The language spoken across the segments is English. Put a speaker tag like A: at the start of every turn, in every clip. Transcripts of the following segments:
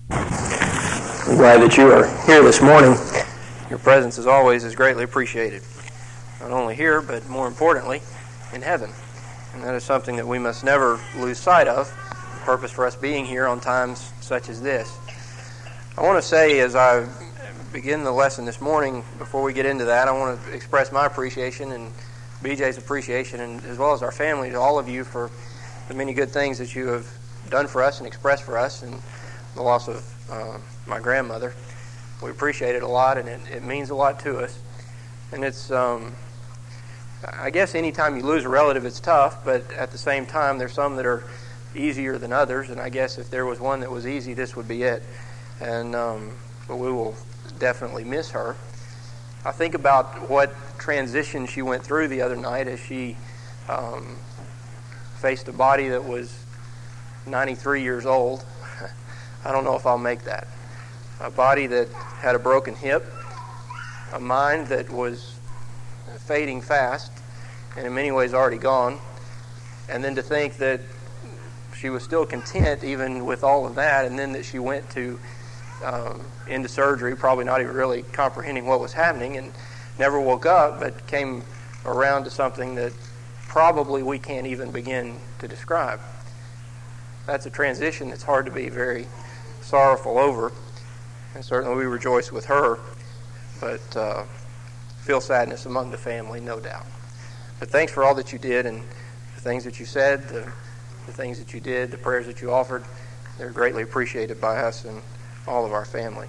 A: I'm glad that you are here this morning. Your presence, as always, is greatly appreciated. Not only here, but more importantly, in heaven. And that is something that we must never lose sight of, the purpose for us being here on times such as this. I want to say, as I begin the lesson this morning, before we get into that, I want to express my appreciation and BJ's appreciation, and as well as our family, to all of you for the many good things that you have done for us and expressed for us, and the loss of my grandmother. We appreciate it a lot, and it means a lot to us. And it's, I guess anytime you lose a relative, it's tough, but at the same time, there's some that are easier than others, and I guess if there was one that was easy, this would be it. And but we will definitely miss her. I think about what transition she went through the other night as she faced a body that was 93 years old. I don't know if I'll make that. A body that had a broken hip, a mind that was fading fast, and in many ways already gone, and then to think that she was still content even with all of that, and then that she went to into surgery, probably not even really comprehending what was happening, and never woke up, but came around to something that probably we can't even begin to describe. That's a transition that's hard to be very sorrowful over, and certainly we rejoice with her, but feel sadness among the family, no doubt. But thanks for all that you did, and the things that you said, the things that you did, the prayers that you offered. They're greatly appreciated by us and all of our family.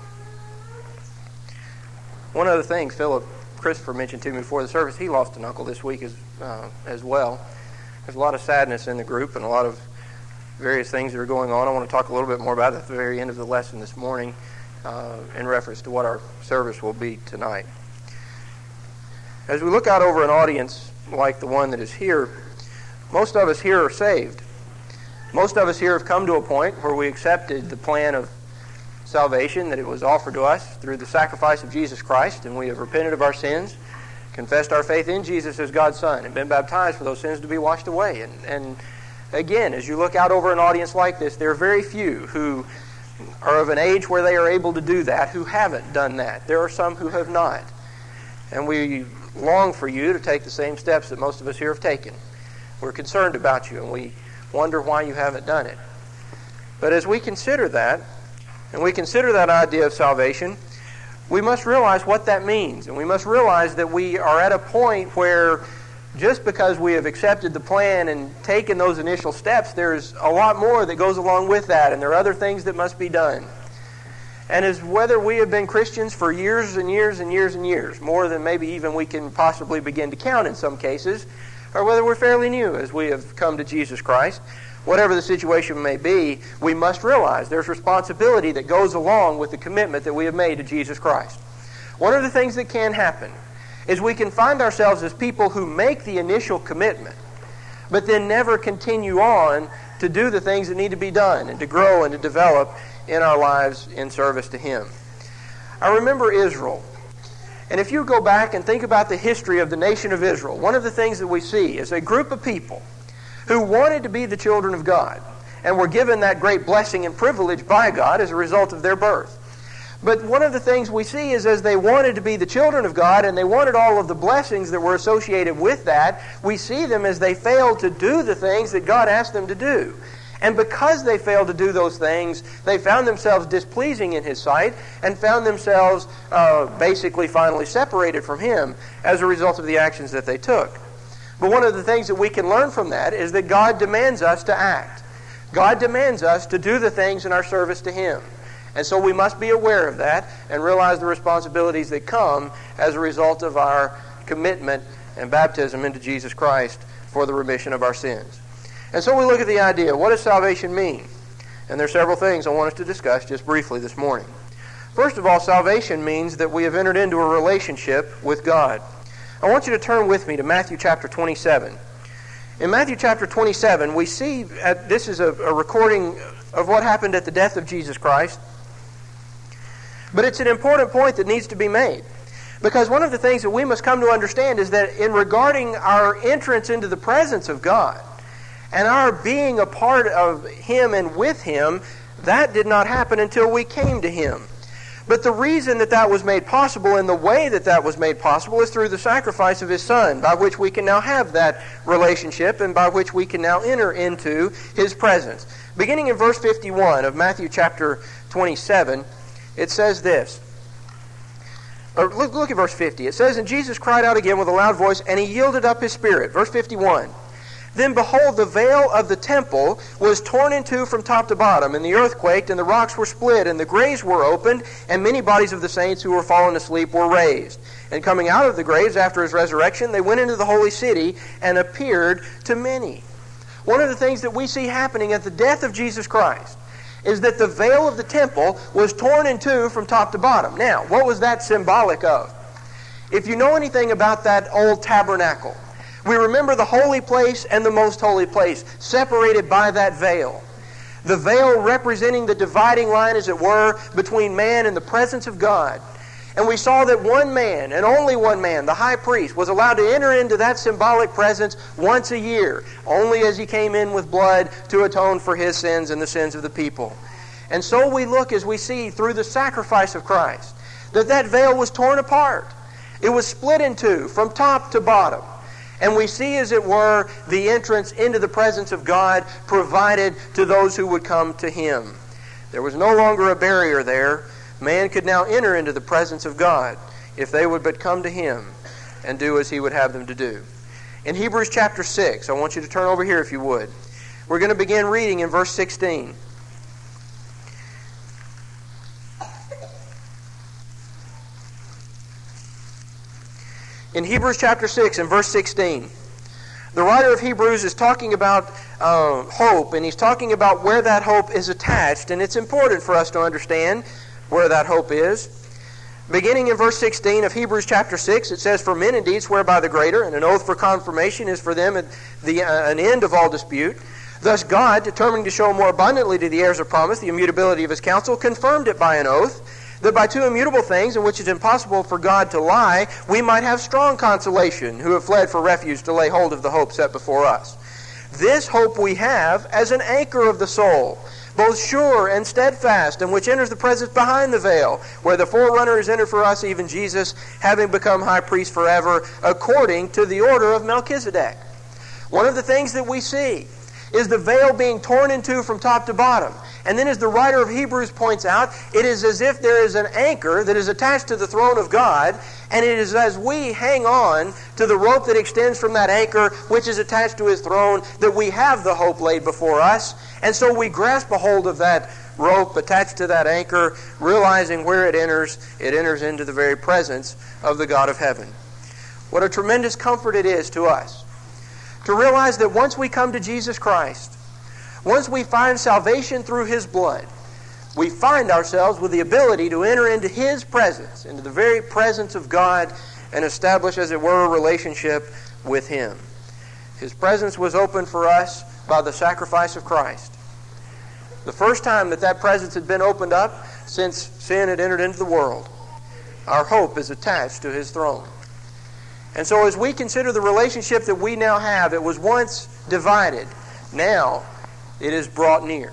A: One other thing, Christopher mentioned to me before the service, he lost an uncle this week as well. There's a lot of sadness in the group and a lot of various things that are going on. I want to talk a little bit more about it at the very end of the lesson this morning in reference to what our service will be tonight. As we look out over an audience like the one that is here, most of us here are saved. Most of us here have come to a point where we accepted the plan of salvation that it was offered to us through the sacrifice of Jesus Christ, and we have repented of our sins, confessed our faith in Jesus as God's Son, and been baptized for those sins to be washed away. And again, as you look out over an audience like this, there are very few who are of an age where they are able to do that, who haven't done that. There are some who have not. And we long for you to take the same steps that most of us here have taken. We're concerned about you, and we wonder why you haven't done it. But as we consider that, and we consider that idea of salvation, we must realize what that means. And we must realize that we are at a point where just because we have accepted the plan and taken those initial steps, there's a lot more that goes along with that, and there are other things that must be done. And as whether we have been Christians for years and years and years and years, more than maybe even we can possibly begin to count in some cases, or whether we're fairly new as we have come to Jesus Christ, whatever the situation may be, we must realize there's responsibility that goes along with the commitment that we have made to Jesus Christ. One of the things that can happen is we can find ourselves as people who make the initial commitment, but then never continue on to do the things that need to be done and to grow and to develop in our lives in service to Him. I remember Israel. And if you go back and think about the history of the nation of Israel, one of the things that we see is a group of people who wanted to be the children of God and were given that great blessing and privilege by God as a result of their birth. But one of the things we see is as they wanted to be the children of God and they wanted all of the blessings that were associated with that, we see them as they failed to do the things that God asked them to do. And because they failed to do those things, they found themselves displeasing in His sight and found themselves basically finally separated from Him as a result of the actions that they took. But one of the things that we can learn from that is that God demands us to act. God demands us to do the things in our service to Him. And so we must be aware of that and realize the responsibilities that come as a result of our commitment and baptism into Jesus Christ for the remission of our sins. And so we look at the idea, what does salvation mean? And there are several things I want us to discuss just briefly this morning. First of all, salvation means that we have entered into a relationship with God. I want you to turn with me to Matthew chapter 27. In Matthew chapter 27, we see, this is a recording of what happened at the death of Jesus Christ. But it's an important point that needs to be made. Because one of the things that we must come to understand is that in regarding our entrance into the presence of God and our being a part of Him and with Him, That did not happen until we came to Him. But the reason that that was made possible and the way that that was made possible is through the sacrifice of His Son, by which we can now have that relationship and by which we can now enter into His presence. Beginning in verse 51 of Matthew chapter 27, it says this. Or look at verse 50. It says, "And Jesus cried out again with a loud voice, and He yielded up His spirit." Verse 51. "Then behold, the veil of the temple was torn in two from top to bottom, and the earth quaked, and the rocks were split, and the graves were opened, and many bodies of the saints who were fallen asleep were raised. And coming out of the graves after His resurrection, they went into the holy city and appeared to many." One of the things that we see happening at the death of Jesus Christ is that the veil of the temple was torn in two from top to bottom. Now, what was that symbolic of? If you know anything about that old tabernacle, we remember the holy place and the most holy place, separated by that veil. The veil representing the dividing line, as it were, between man and the presence of God. And we saw that one man, and only one man, the high priest, was allowed to enter into that symbolic presence once a year, only as he came in with blood to atone for his sins and the sins of the people. And so we look as we see through the sacrifice of Christ that that veil was torn apart. It was split in two from top to bottom. And we see, as it were, the entrance into the presence of God provided to those who would come to Him. There was no longer a barrier there. Man could now enter into the presence of God if they would but come to Him and do as He would have them to do. In Hebrews chapter 6, I want you to turn over here if you would. We're going to begin reading in verse 16. In Hebrews chapter 6 and verse 16, the writer of Hebrews is talking about hope, and he's talking about where that hope is attached, and it's important for us to understand where that hope is. Beginning in verse 16 of Hebrews chapter 6, it says, "For men indeed swear by the greater, and an oath for confirmation is for them an end of all dispute. Thus God, determining to show more abundantly to the heirs of promise the immutability of His counsel, confirmed it by an oath, that by two immutable things in which it is impossible for God to lie, we might have strong consolation, who have fled for refuge to lay hold of the hope set before us. This hope we have as an anchor of the soul, both sure and steadfast, and which enters the presence behind the veil, where the forerunner is entered for us, even Jesus, having become high priest forever, according to the order of Melchizedek." One of the things that we see is the veil being torn in two from top to bottom. And then, as the writer of Hebrews points out, it is as if there is an anchor that is attached to the throne of God, and it is as we hang on to the rope that extends from that anchor, which is attached to His throne, that we have the hope laid before us. And so we grasp a hold of that rope attached to that anchor, realizing where it enters into the very presence of the God of heaven. What a tremendous comfort it is to us to realize that once we come to Jesus Christ, once we find salvation through His blood, we find ourselves with the ability to enter into His presence, into the very presence of God, and establish, as it were, a relationship with Him. His presence was opened for us by the sacrifice of Christ. The first time that presence had been opened up since sin had entered into the world. Our hope is attached to His throne. And so as we consider the relationship that we now have, it was once divided. Now it is brought near.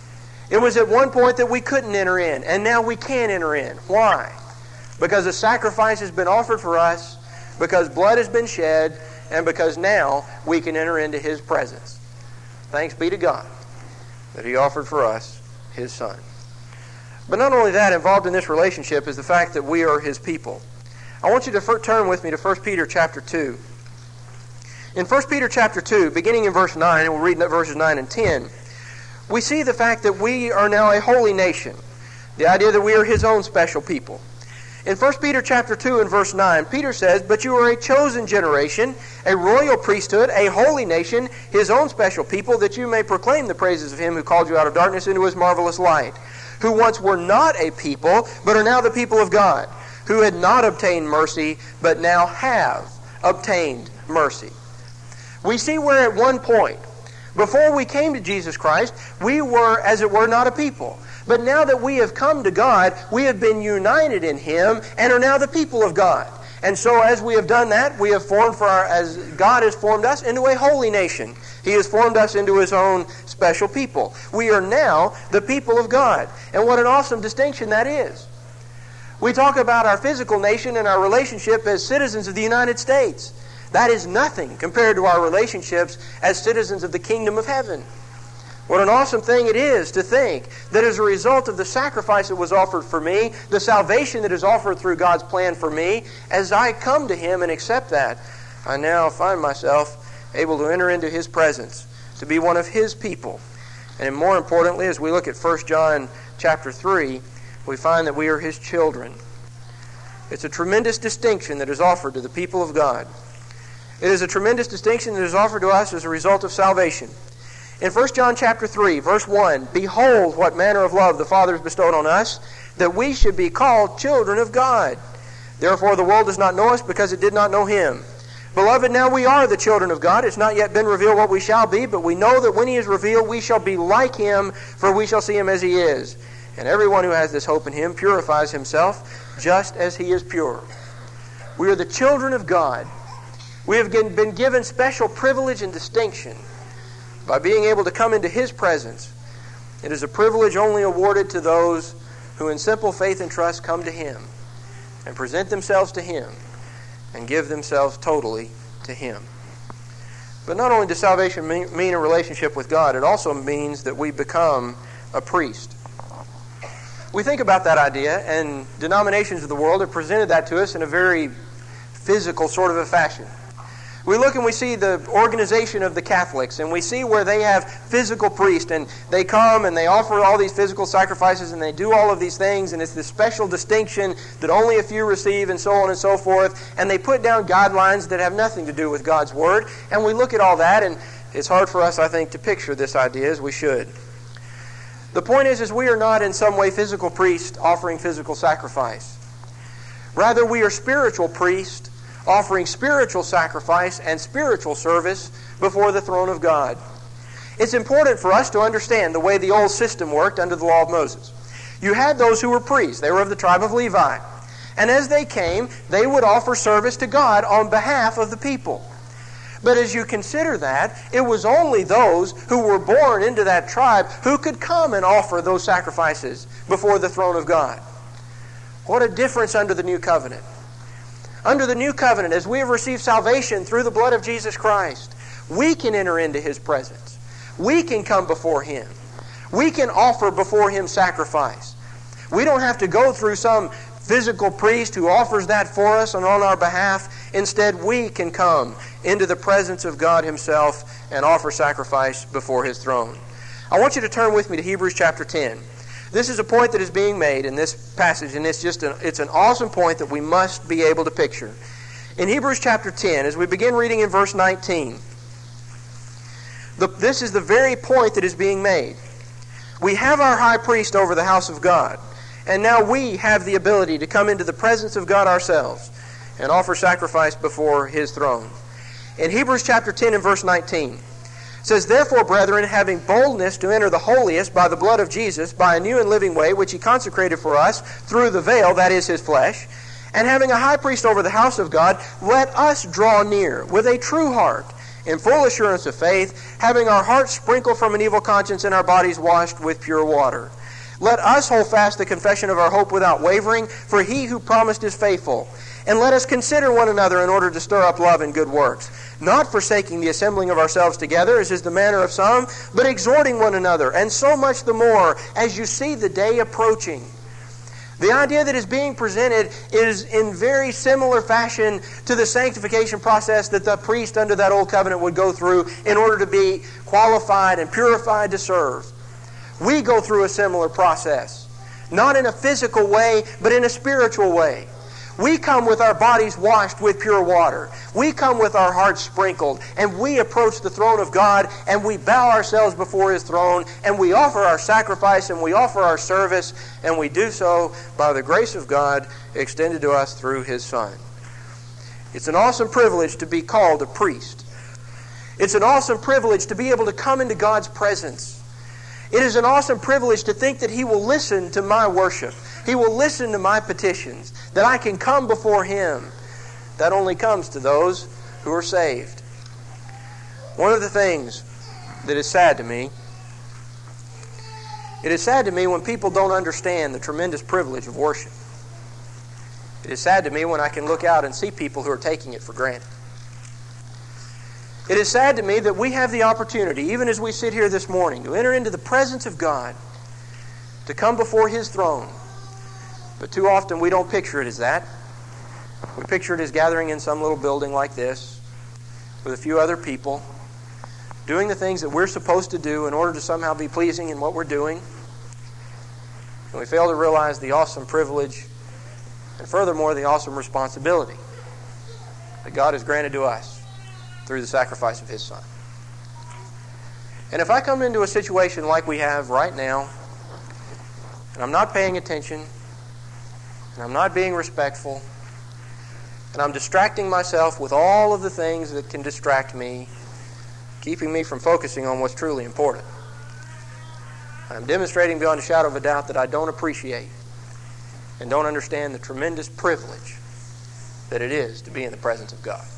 A: It was at one point that we couldn't enter in, and now we can enter in. Why? Because a sacrifice has been offered for us, because blood has been shed, and because now we can enter into His presence. Thanks be to God that He offered for us His Son. But not only that, involved in this relationship is the fact that we are His people. I want you to turn with me to 1 Peter chapter 2. In 1 Peter chapter 2, beginning in verse 9, and we'll read verses 9 and 10, we see the fact that we are now a holy nation. The idea that we are His own special people. In 1 Peter chapter 2 and verse 9, Peter says, "But you are a chosen generation, a royal priesthood, a holy nation, His own special people, that you may proclaim the praises of Him who called you out of darkness into His marvelous light, who once were not a people, but are now the people of God, who had not obtained mercy, but now have obtained mercy." We see where at one point, before we came to Jesus Christ, we were, as it were, not a people. But now that we have come to God, we have been united in Him and are now the people of God. And so as we have done that, we have formed as God has formed us into a holy nation. He has formed us into His own special people. We are now the people of God. And what an awesome distinction that is. We talk about our physical nation and our relationship as citizens of the United States. That is nothing compared to our relationships as citizens of the kingdom of heaven. What an awesome thing it is to think that as a result of the sacrifice that was offered for me, the salvation that is offered through God's plan for me, as I come to Him and accept that, I now find myself able to enter into His presence, to be one of His people. And more importantly, as we look at 1 John chapter 3, we find that we are His children. It's a tremendous distinction that is offered to the people of God. It is a tremendous distinction that is offered to us as a result of salvation. In 1 John chapter 3, verse 1, "Behold what manner of love the Father has bestowed on us, that we should be called children of God. Therefore the world does not know us, because it did not know Him. Beloved, now we are the children of God. It's not yet been revealed what we shall be, but we know that when He is revealed, we shall be like Him, for we shall see Him as He is. And everyone who has this hope in Him purifies himself, just as He is pure." We are the children of God. We have been given special privilege and distinction by being able to come into His presence. It is a privilege only awarded to those who in simple faith and trust come to Him and present themselves to Him and give themselves totally to Him. But not only does salvation mean a relationship with God, it also means that we become a priest. We think about that idea, and denominations of the world have presented that to us in a very physical sort of a fashion. We look and we see the organization of the Catholics, and we see where they have physical priests, and they come and they offer all these physical sacrifices, and they do all of these things, and it's this special distinction that only a few receive, and so on and so forth, and they put down guidelines that have nothing to do with God's Word, and we look at all that, and it's hard for us, I think, to picture this idea as we should. The point is we are not in some way physical priests offering physical sacrifice. Rather, we are spiritual priests offering spiritual sacrifice and spiritual service before the throne of God. It's important for us to understand the way the old system worked under the law of Moses. You had those who were priests. They were of the tribe of Levi. And as they came, they would offer service to God on behalf of the people. But as you consider that, it was only those who were born into that tribe who could come and offer those sacrifices before the throne of God. What a difference under the new covenant. Under the new covenant, as we have received salvation through the blood of Jesus Christ, we can enter into His presence. We can come before Him. We can offer before Him sacrifice. We don't have to go through some physical priest who offers that for us and on our behalf. Instead, we can come into the presence of God Himself and offer sacrifice before His throne. I want you to turn with me to Hebrews chapter 10. This is a point that is being made in this passage, and it's an awesome point that we must be able to picture. In Hebrews chapter 10, as we begin reading in verse 19, this is the very point that is being made. We have our high priest over the house of God, and now we have the ability to come into the presence of God ourselves and offer sacrifice before His throne. In Hebrews chapter 10 and verse 19, it says, "Therefore, brethren, having boldness to enter the holiest by the blood of Jesus, by a new and living way, which He consecrated for us through the veil, that is His flesh, and having a high priest over the house of God, let us draw near with a true heart, in full assurance of faith, having our hearts sprinkled from an evil conscience and our bodies washed with pure water. Let us hold fast the confession of our hope without wavering, for He who promised is faithful. And let us consider one another in order to stir up love and good works, not forsaking the assembling of ourselves together, as is the manner of some, but exhorting one another, and so much the more as you see the day approaching." The idea that is being presented is in very similar fashion to the sanctification process that the priest under that old covenant would go through in order to be qualified and purified to serve. We go through a similar process, not in a physical way, but in a spiritual way. We come with our bodies washed with pure water. We come with our hearts sprinkled, and we approach the throne of God, and we bow ourselves before His throne, and we offer our sacrifice, and we offer our service, and we do so by the grace of God extended to us through His Son. It's an awesome privilege to be called a priest. It's an awesome privilege to be able to come into God's presence. It is an awesome privilege to think that He will listen to my worship. He will listen to my petitions, that I can come before Him that only comes to those who are saved. One of the things that is sad to me, it is sad to me when people don't understand the tremendous privilege of worship. It is sad to me when I can look out and see people who are taking it for granted. It is sad to me that we have the opportunity, even as we sit here this morning, to enter into the presence of God, to come before His throne. But too often we don't picture it as that. We picture it as gathering in some little building like this with a few other people, doing the things that we're supposed to do in order to somehow be pleasing in what we're doing. And we fail to realize the awesome privilege and furthermore the awesome responsibility that God has granted to us through the sacrifice of His Son. And if I come into a situation like we have right now, and I'm not paying attention, and I'm not being respectful, and I'm distracting myself with all of the things that can distract me, keeping me from focusing on what's truly important, I'm demonstrating beyond a shadow of a doubt that I don't appreciate and don't understand the tremendous privilege that it is to be in the presence of God.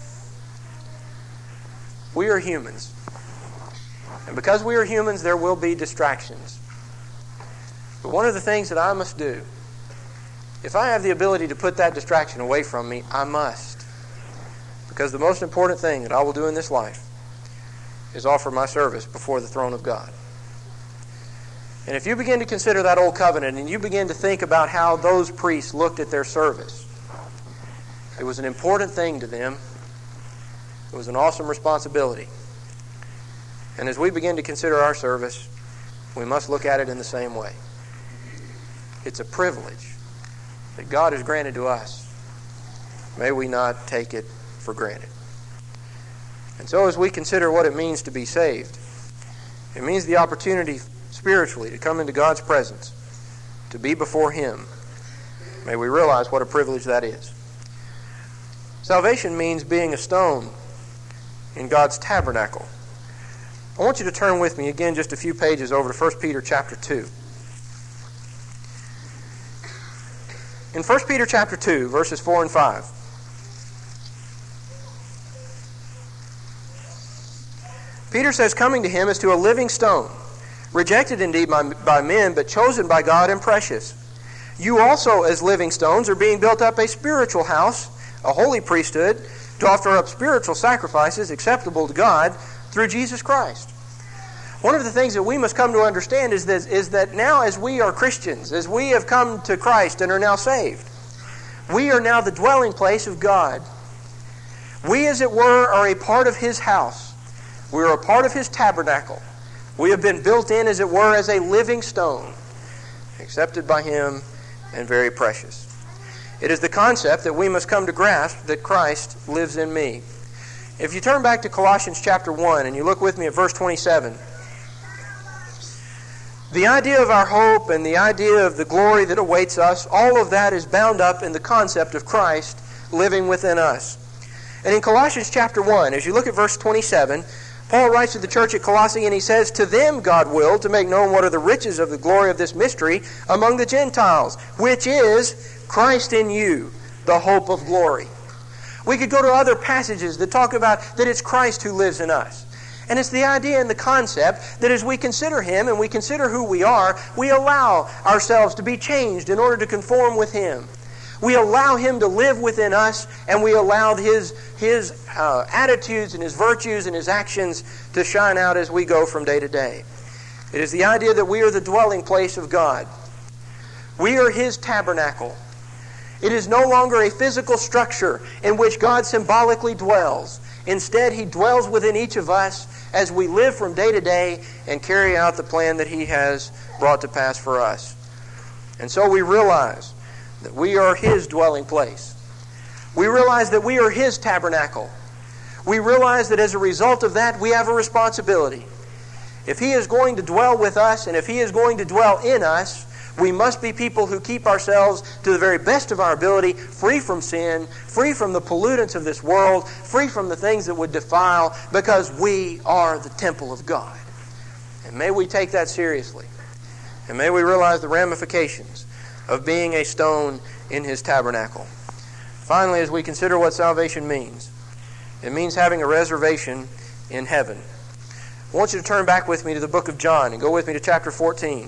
A: We are humans. And because we are humans, there will be distractions. But one of the things that I must do, if I have the ability to put that distraction away from me, I must. Because the most important thing that I will do in this life is offer my service before the throne of God. And if you begin to consider that old covenant and you begin to think about how those priests looked at their service, it was an important thing to them. It was an awesome responsibility. And as we begin to consider our service, we must look at it in the same way. It's a privilege that God has granted to us. May we not take it for granted. And so as we consider what it means to be saved, it means the opportunity spiritually to come into God's presence, to be before Him. May we realize what a privilege that is. Salvation means being a stone in God's tabernacle. I want you to turn with me again just a few pages over to 1 Peter chapter 2. In 1 Peter chapter 2, verses 4 and 5, Peter says, coming to him as to a living stone, rejected indeed by men, but chosen by God and precious. You also, as living stones, are being built up a spiritual house, a holy priesthood, to offer up spiritual sacrifices acceptable to God through Jesus Christ. One of the things that we must come to understand is that now as we are Christians, as we have come to Christ and are now saved, we are now the dwelling place of God. We, as it were, are a part of His house. We are a part of His tabernacle. We have been built in, as it were, as a living stone, accepted by Him and very precious. It is the concept that we must come to grasp that Christ lives in me. If you turn back to Colossians chapter 1 and you look with me at verse 27, the idea of our hope and the idea of the glory that awaits us, all of that is bound up in the concept of Christ living within us. And in Colossians chapter 1, as you look at verse 27, Paul writes to the church at Colossae and he says, to them God willed to make known what are the riches of the glory of this mystery among the Gentiles, which is Christ in you, the hope of glory. We could go to other passages that talk about that it's Christ who lives in us. And it's the idea and the concept that as we consider Him and we consider who we are, we allow ourselves to be changed in order to conform with Him. We allow Him to live within us, and we allow His attitudes and His virtues and His actions to shine out as we go from day to day. It is the idea that we are the dwelling place of God. We are His tabernacle. It is no longer a physical structure in which God symbolically dwells. Instead, He dwells within each of us as we live from day to day and carry out the plan that He has brought to pass for us. And so we realize that we are His dwelling place. We realize that we are His tabernacle. We realize that as a result of that, we have a responsibility. If He is going to dwell with us and if He is going to dwell in us, we must be people who keep ourselves to the very best of our ability, free from sin, free from the pollutants of this world, free from the things that would defile, because we are the temple of God. And may we take that seriously. And may we realize the ramifications of being a stone in His tabernacle. Finally, as we consider what salvation means, it means having a reservation in heaven. I want you to turn back with me to the book of John and go with me to chapter 14.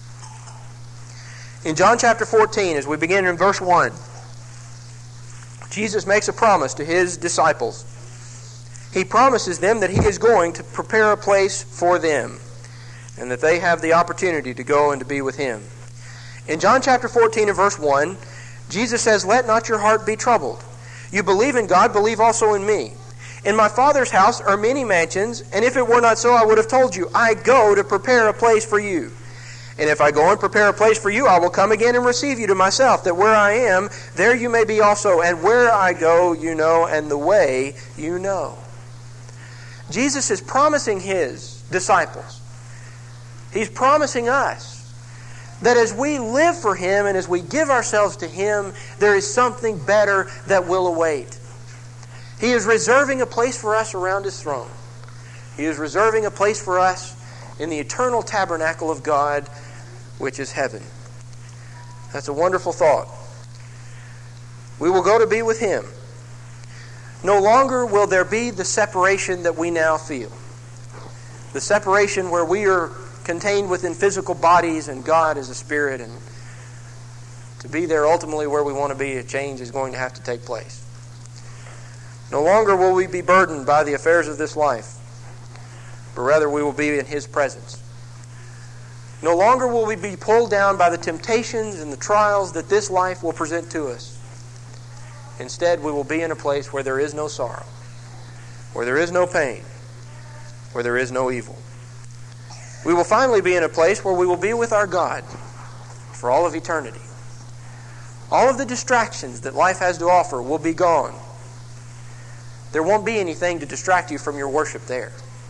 A: In John chapter 14, as we begin in verse 1, Jesus makes a promise to His disciples. He promises them that He is going to prepare a place for them and that they have the opportunity to go and to be with Him. In John chapter 14 and verse 1, Jesus says, "Let not your heart be troubled. You believe in God, believe also in me. In my Father's house are many mansions, and if it were not so, I would have told you. I go to prepare a place for you. And if I go and prepare a place for you, I will come again and receive you to myself, that where I am, there you may be also. And where I go, you know, and the way you know." Jesus is promising His disciples. He's promising us that as we live for Him and as we give ourselves to Him, there is something better that will await. He is reserving a place for us around His throne. He is reserving a place for us in the eternal tabernacle of God, which is heaven. That's a wonderful thought. We will go to be with Him. No longer will there be the separation that we now feel. The separation where we are contained within physical bodies and God is a spirit, and to be there ultimately where we want to be, a change is going to have to take place. No longer will we be burdened by the affairs of this life, but rather we will be in His presence. No longer will we be pulled down by the temptations and the trials that this life will present to us. Instead, we will be in a place where there is no sorrow, where there is no pain, where there is no evil. We will finally be in a place where we will be with our God for all of eternity. All of the distractions that life has to offer will be gone. There won't be anything to distract you from your worship there.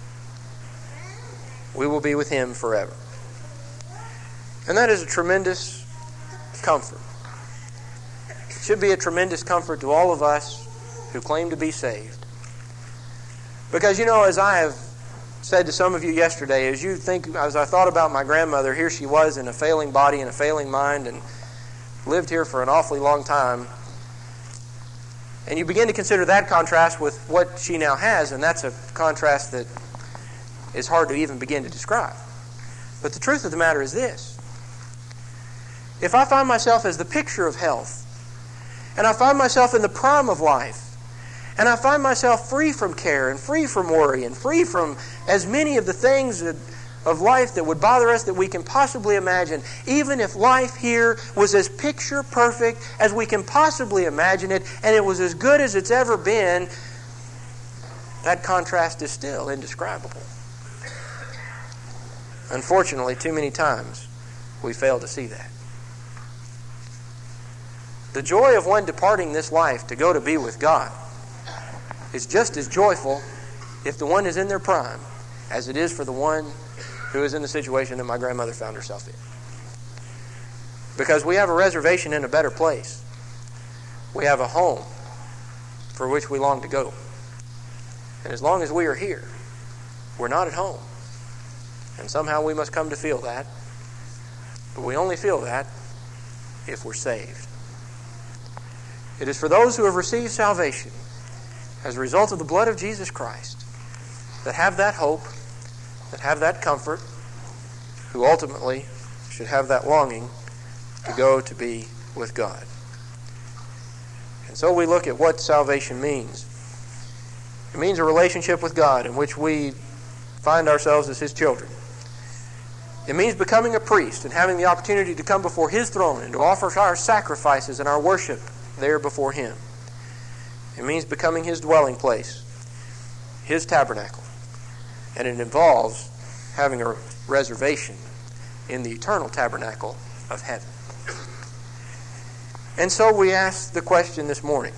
A: We will be with Him forever. And that is a tremendous comfort. It should be a tremendous comfort to all of us who claim to be saved. Because, as I have said to some of you yesterday, as I thought about my grandmother, here she was in a failing body and a failing mind and lived here for an awfully long time. And you begin to consider that contrast with what she now has, and that's a contrast that is hard to even begin to describe. But the truth of the matter is this. If I find myself as the picture of health, and I find myself in the prime of life, and I find myself free from care and free from worry and free from as many of the things of life that would bother us that we can possibly imagine, even if life here was as picture perfect as we can possibly imagine it, and it was as good as it's ever been, that contrast is still indescribable. Unfortunately, too many times we fail to see that. The joy of one departing this life to go to be with God is just as joyful if the one is in their prime as it is for the one who is in the situation that my grandmother found herself in. Because we have a reservation in a better place. We have a home for which we long to go. And as long as we are here, we're not at home. And somehow we must come to feel that. But we only feel that if we're saved. It is for those who have received salvation as a result of the blood of Jesus Christ that have that hope, that have that comfort, who ultimately should have that longing to go to be with God. And so we look at what salvation means. It means a relationship with God in which we find ourselves as His children. It means becoming a priest and having the opportunity to come before His throne and to offer our sacrifices and our worship there before Him. It means becoming His dwelling place, His tabernacle. And it involves having a reservation in the eternal tabernacle of heaven. And so we ask the question this morning,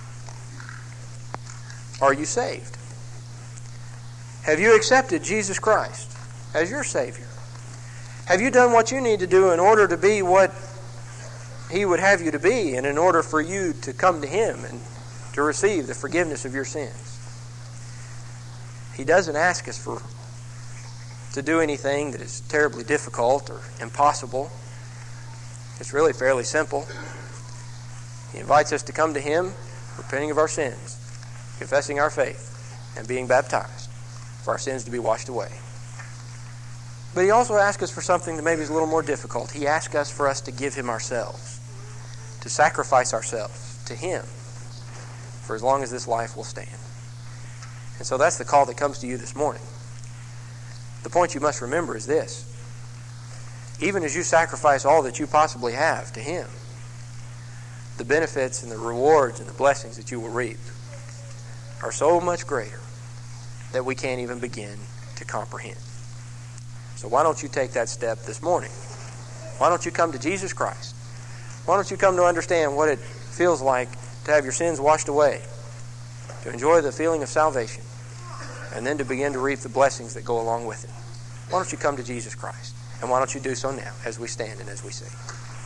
A: are you saved? Have you accepted Jesus Christ as your Savior? Have you done what you need to do in order to be what He would have you to be, and in order for you to come to Him and to receive the forgiveness of your sins? He doesn't ask us to do anything that is terribly difficult or impossible. It's really fairly simple. He invites us to come to Him, repenting of our sins, confessing our faith, and being baptized for our sins to be washed away. But He also asks us for something that maybe is a little more difficult. He asks us for us to give Him ourselves, to sacrifice ourselves to Him for as long as this life will stand. And so that's the call that comes to you this morning. The point you must remember is this. Even as you sacrifice all that you possibly have to Him, the benefits and the rewards and the blessings that you will reap are so much greater that we can't even begin to comprehend. So why don't you take that step this morning? Why don't you come to Jesus Christ? Why don't you come to understand what it feels like to have your sins washed away, to enjoy the feeling of salvation, and then to begin to reap the blessings that go along with it? Why don't you come to Jesus Christ? And why don't you do so now as we stand and as we sing?